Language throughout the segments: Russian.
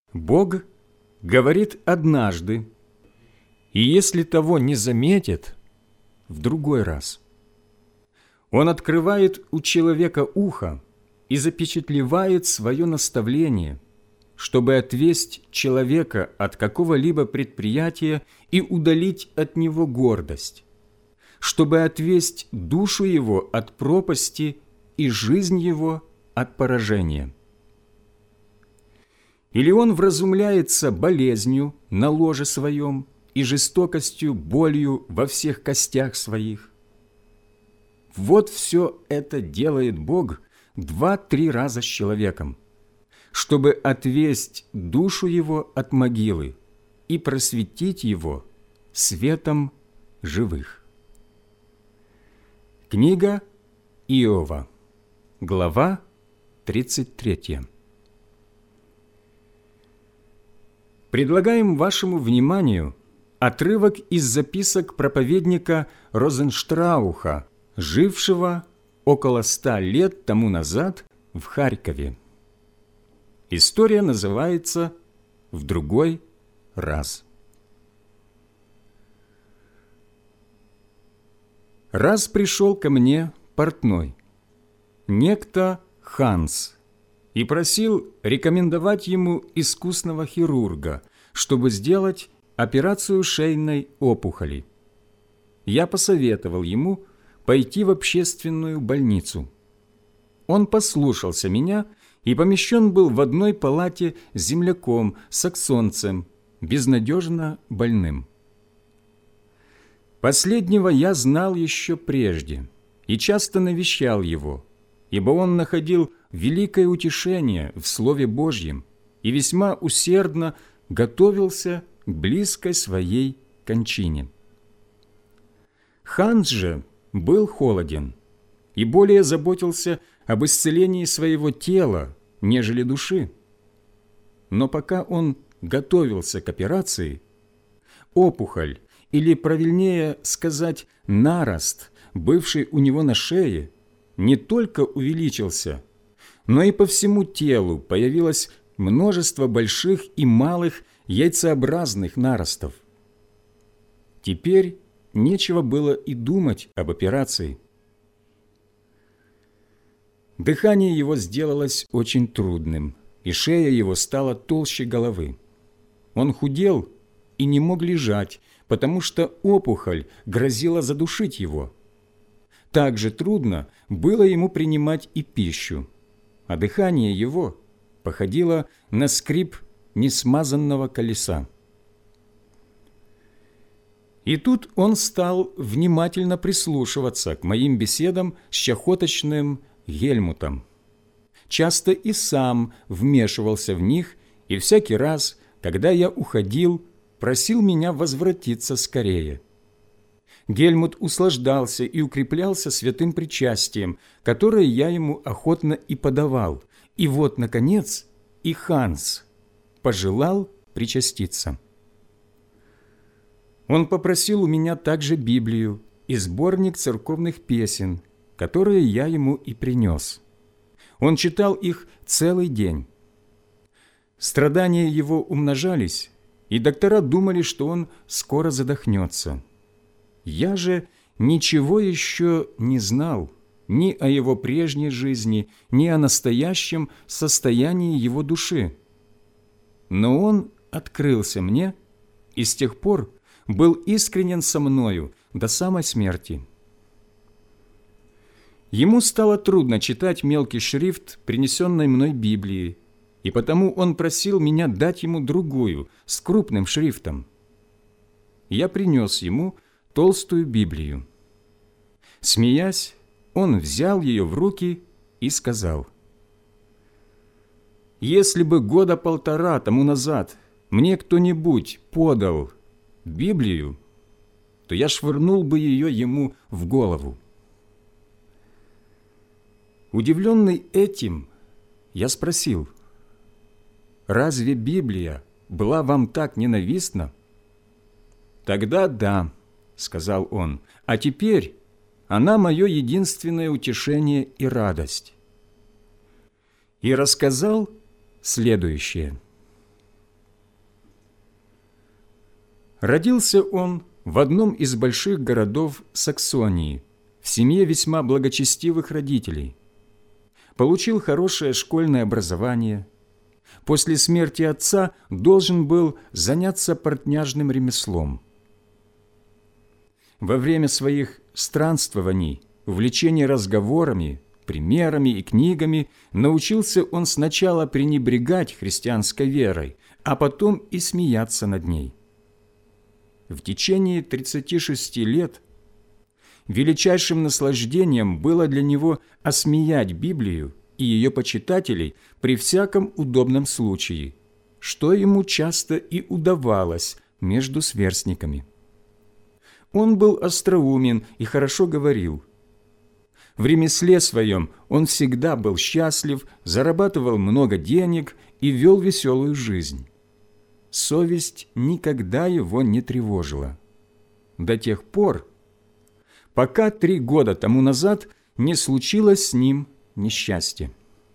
Бог говорит однажды, и если того не заметит, в другой раз. Он открывает у человека ухо и запечатлевает свое наставление, чтобы отвесть человека от какого-либо предприятия и удалить от него гордость, чтобы отвесть душу его от пропасти и жизнь его от поражения. Или он вразумляется болезнью на ложе своем и жестокостью, болью во всех костях своих. Вот все это делает Бог 2-3 раза с человеком, чтобы отвесть душу его от могилы и просветить его светом живых. Книга Иова, глава 33. Предлагаем вашему вниманию отрывок из записок проповедника Розенштрауха, жившего около 100 лет тому назад в Харькове. История называется «В другой раз». Раз пришел ко мне портной, некто Ханс, и просил рекомендовать ему искусного хирурга, чтобы сделать операцию шейной опухоли. Я посоветовал ему пойти в общественную больницу. Он послушался меня и помещен был в одной палате с земляком, саксонцем, безнадежно больным. Последнего я знал еще прежде и часто навещал его, ибо он находил великое утешение в Слове Божьем и весьма усердно готовился к близкой своей кончине. Ханс же был холоден и более заботился об исцелении своего тела, нежели души. Но пока он готовился к операции, опухоль, или правильнее сказать, нарост, бывший у него на шее, не только увеличился, но и по всему телу появилось множество больших и малых яйцеобразных наростов. Теперь нечего было и думать об операции. Дыхание его сделалось очень трудным, и шея его стала толще головы. Он худел и не мог лежать, потому что опухоль грозила задушить его. Так же трудно было ему принимать и пищу, а дыхание его походило на скрип несмазанного колеса. И тут он стал внимательно прислушиваться к моим беседам с чахоточным Гельмутом. Часто и сам вмешивался в них, и всякий раз, когда я уходил, просил меня возвратиться скорее. Гельмут услаждался и укреплялся святым причастием, которое я ему охотно и подавал. И вот, наконец, и Ханс пожелал причаститься. Он попросил у меня также Библию и сборник церковных песен, которые я ему и принес. Он читал их целый день. Страдания его умножались, и доктора думали, что он скоро задохнется. Я же ничего еще не знал ни о его прежней жизни, ни о настоящем состоянии его души. Но он открылся мне и с тех пор был искренен со мною до самой смерти. Ему стало трудно читать мелкий шрифт принесенной мной Библии, и потому он просил меня дать ему другую, с крупным шрифтом. Я принес ему толстую Библию. Смеясь, он взял ее в руки и сказал: «Если бы 1.5 года тому назад мне кто-нибудь подал Библию, то я швырнул бы ее ему в голову». Удивленный этим, я спросил: «Разве Библия была вам так ненавистна?» «Тогда да», — сказал он, — «а теперь она мое единственное утешение и радость». И рассказал следующее. Родился он в одном из больших городов Саксонии, в семье весьма благочестивых родителей. Получил хорошее школьное образование. После смерти отца должен был заняться портняжным ремеслом. Во время своих странствований, увлечения разговорами, примерами и книгами научился он сначала пренебрегать христианской верой, а потом и смеяться над ней. В течение 36 лет величайшим наслаждением было для него осмеять Библию и ее почитателей при всяком удобном случае, что ему часто и удавалось между сверстниками. Он был остроумен и хорошо говорил. В ремесле своем он всегда был счастлив, зарабатывал много денег и вел веселую жизнь. Совесть никогда его не тревожила. До тех пор, пока 3 года тому назад не случилось с ним несчастье.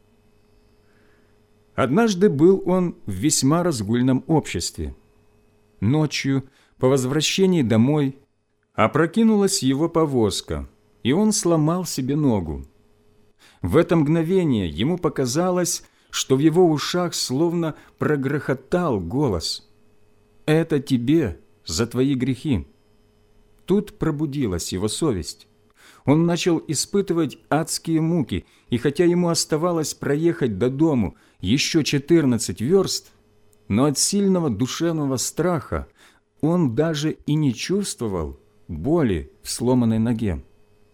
Однажды был он в весьма разгульном обществе. Ночью, по возвращении домой, опрокинулась его повозка, и он сломал себе ногу. В это мгновение ему показалось, что в его ушах словно прогрохотал голос: «Это тебе за твои грехи». Тут пробудилась его совесть. Он начал испытывать адские муки, и хотя ему оставалось проехать до дому еще 14 верст, но от сильного душевного страха он даже и не чувствовал боли в сломанной ноге.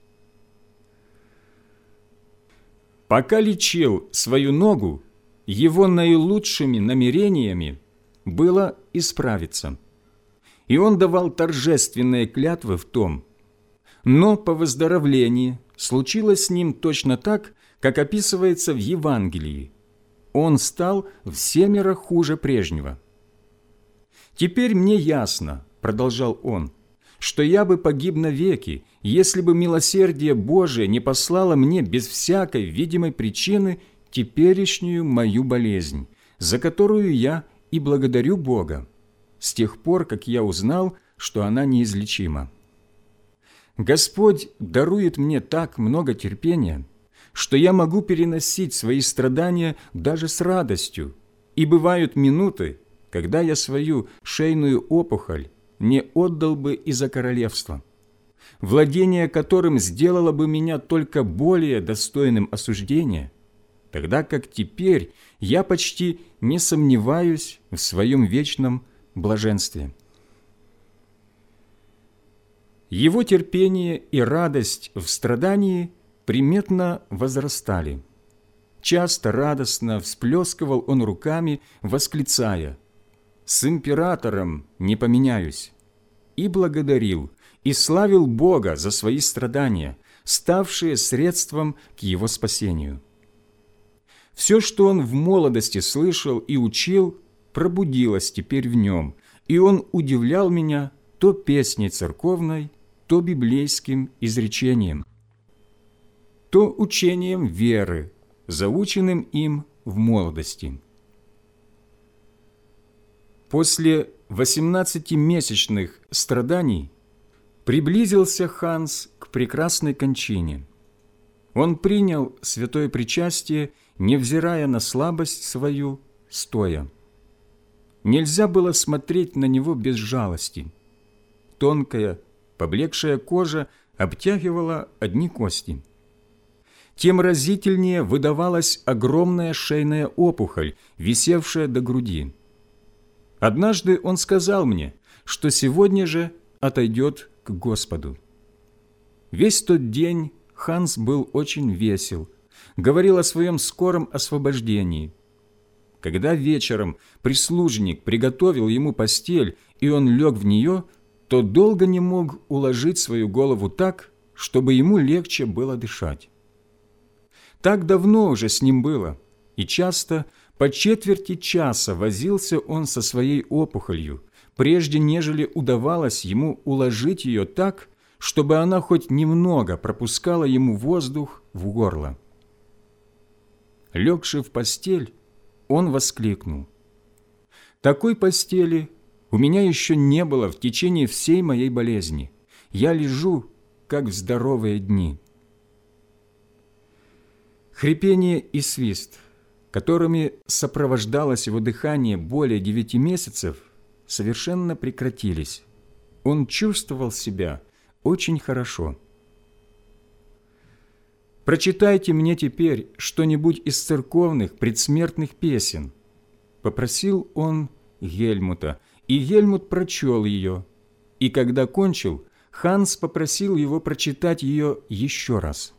Пока лечил свою ногу, его наилучшими намерениями было исправиться, и он давал торжественные клятвы в том. Но по выздоровлении случилось с ним точно так, как описывается в Евангелии. Он стал всемеро хуже прежнего. «Теперь мне ясно, — продолжал он, — что я бы погиб навеки, если бы милосердие Божие не послало мне без всякой видимой причины теперешнюю мою болезнь, за которую я и благодарю Бога, с тех пор, как я узнал, что она неизлечима. Господь дарует мне так много терпения, что я могу переносить свои страдания даже с радостью, и бывают минуты, когда я свою шейную опухоль не отдал бы и за королевство, владение которым сделало бы меня только более достойным осуждения, тогда как теперь я почти не сомневаюсь в своем вечном блаженстве». Его терпение и радость в страдании приметно возрастали. Часто радостно всплескивал он руками, восклицая: «С императором не поменяюсь», и благодарил, и славил Бога за свои страдания, ставшие средством к его спасению. Все, что он в молодости слышал и учил, пробудилось теперь в нем, и он удивлял меня то песней церковной, то библейским изречением, то учением веры, заученным им в молодости. После 18-месячных страданий приблизился Ханс к прекрасной кончине. Он принял святое причастие, невзирая на слабость свою, стоя. Нельзя было смотреть на него без жалости. Тонкая, поблекшая кожа обтягивала одни кости. Тем разительнее выдавалась огромная шейная опухоль, висевшая до груди. Однажды он сказал мне, что сегодня же отойдет к Господу. Весь тот день Ханс был очень весел, говорил о своем скором освобождении. Когда вечером прислужник приготовил ему постель, и он лег в нее, то долго не мог уложить свою голову так, чтобы ему легче было дышать. Так давно уже с ним было, и часто по четверти часа возился он со своей опухолью, прежде нежели удавалось ему уложить ее так, чтобы она хоть немного пропускала ему воздух в горло. Легши в постель, он воскликнул: «Такой постели У меня еще не было в течение всей моей болезни. Я лежу, как в здоровые дни». Хрипение и свист, которыми сопровождалось его дыхание более 9 месяцев, совершенно прекратились. Он чувствовал себя очень хорошо. «Прочитайте мне теперь что-нибудь из церковных предсмертных песен», — попросил он Гельмута, и Гельмут прочел ее. И когда кончил, Ханс попросил его прочитать ее еще раз.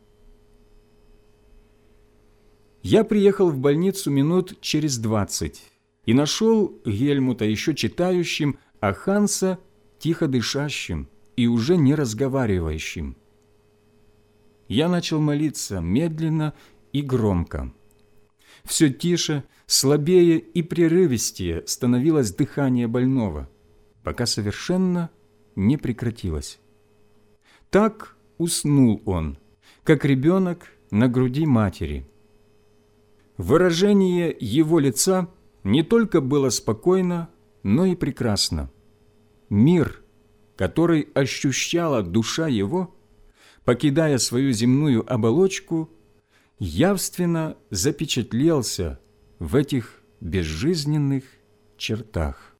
Я приехал в больницу минут через 20 и нашел Гельмута еще читающим, а Ханса тихо дышащим и уже не разговаривающим. Я начал молиться медленно и громко. Все тише, слабее и прерывистее становилось дыхание больного, пока совершенно не прекратилось. Так уснул он, как ребенок на груди матери. Выражение его лица не только было спокойно, но и прекрасно. Мир, который ощущала душа его, покидая свою земную оболочку, явственно запечатлелся в этих безжизненных чертах.